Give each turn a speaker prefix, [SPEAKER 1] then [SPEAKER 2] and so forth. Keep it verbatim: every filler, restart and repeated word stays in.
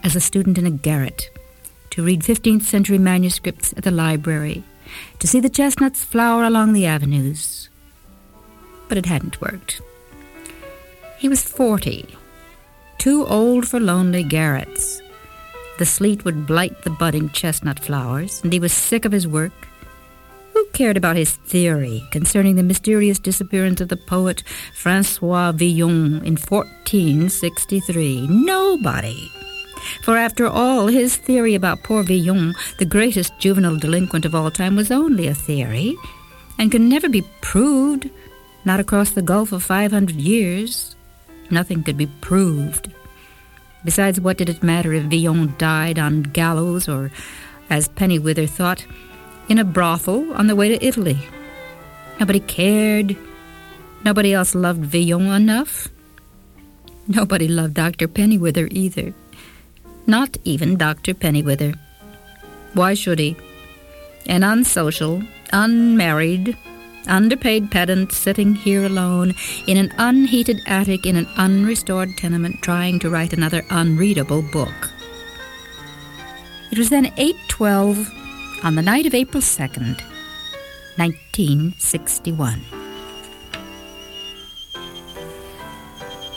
[SPEAKER 1] as a student in a garret, to read fifteenth century manuscripts at the library, to see the chestnuts flower along the avenues. But it hadn't worked. He was forty, too old for lonely garrets. The sleet would blight the budding chestnut flowers, and he was sick of his work. Who cared about his theory concerning the mysterious disappearance of the poet François Villon in fourteen sixty-three? Nobody. For after all, his theory about poor Villon, the greatest juvenile delinquent of all time, was only a theory, and can never be proved, not across the gulf of five hundred years. Nothing could be proved. Besides, what did it matter if Villon died on gallows or, as Pennywither thought, in a brothel on the way to Italy? Nobody cared. Nobody else loved Villon enough. Nobody loved Doctor Pennywither either. Not even Doctor Pennywither. Why should he? An unsocial, unmarried, underpaid pedant sitting here alone in an unheated attic in an unrestored tenement trying to write another unreadable book. It was then eight twelve on the night of April second, nineteen sixty-one.